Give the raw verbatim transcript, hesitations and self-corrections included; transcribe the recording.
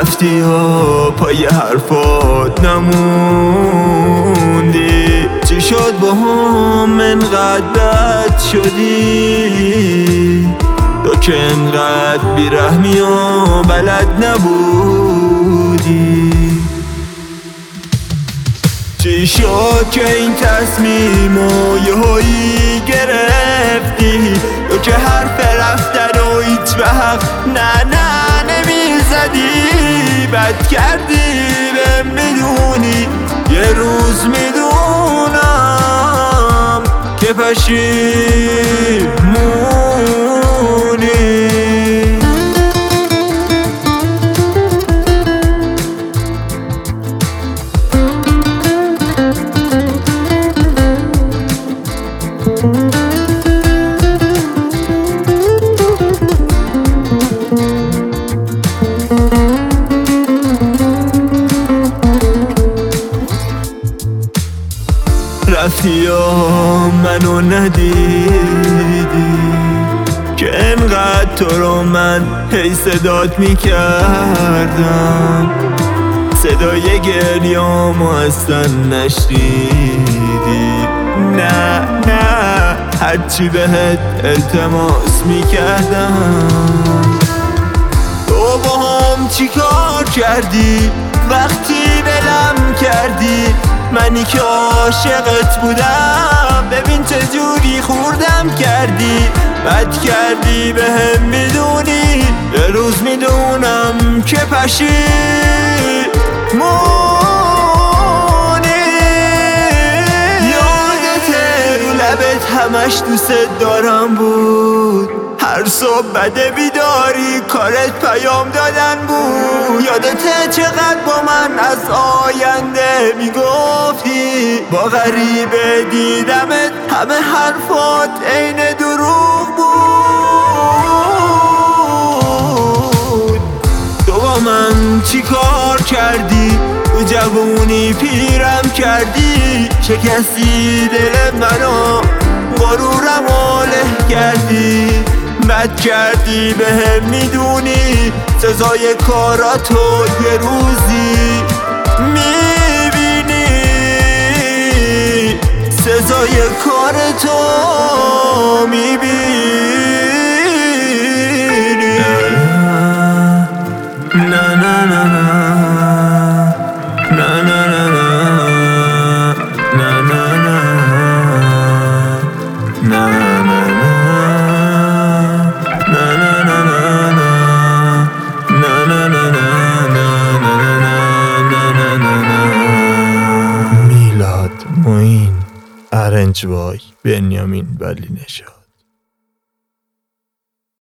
رفتی و پای حرفات نموندی. چی شد با هم انقدر بد شدی؟ تو که انقدر بیرحمی و بلد نبودی. چی شد که این تصمیمو یهویی گرفتی؟ تو که حرف رفتن و هیچ وقت نه نه نمیزدی. بد کردی به میدونی، یه روز میدونم که پشیمونی. رفتی و منو ندیدی که انقدر تو رو من هی صدات میکردم. صدای گریامو اصلا نشنیدی. نه نه هرچی بهت التماس میکردم. تو با هم چی کار کردی وقتی بلم کردی؟ منی که عاشقت بودم ببین چه جوری خوردم کردی. بد کردی به هم میدونی، یه روز میدونم که پشیمونی. یادته رو لبت همش دوست دارم بود. هر صبح بده بیداری کارت پیام دادن بود. یادته چقدر با من از آینده میگفتی؟ با غریبه دیدمت همه حرفات عین دروغ بود. تو با من چی کار کردی؟ تو جوونی پیرم کردی. شکستی دل منو غرورم له کردی. بد کردی به هم میدونی، سزای کاراتو یه روزی میبینی. سزای کارتو میبینی. نه نه نه نه نه نه نه معین ارنج بای بنیامین ولی نژاد.